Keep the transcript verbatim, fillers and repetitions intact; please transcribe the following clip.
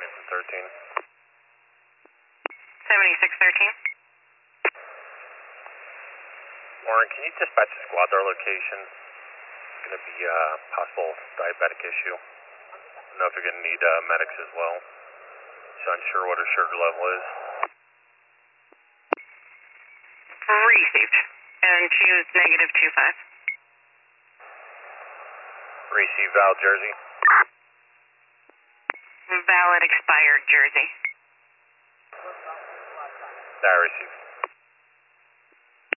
calling from thirteen. seventy-six thirteen. Warren, can you dispatch a squad to our location? It's going to be a possible diabetic issue. I don't know if you're going to need uh, medics as well. Just unsure what her sugar level is. Received. And she was negative two five. Receive Val, Jersey. Valid expired jersey. That received.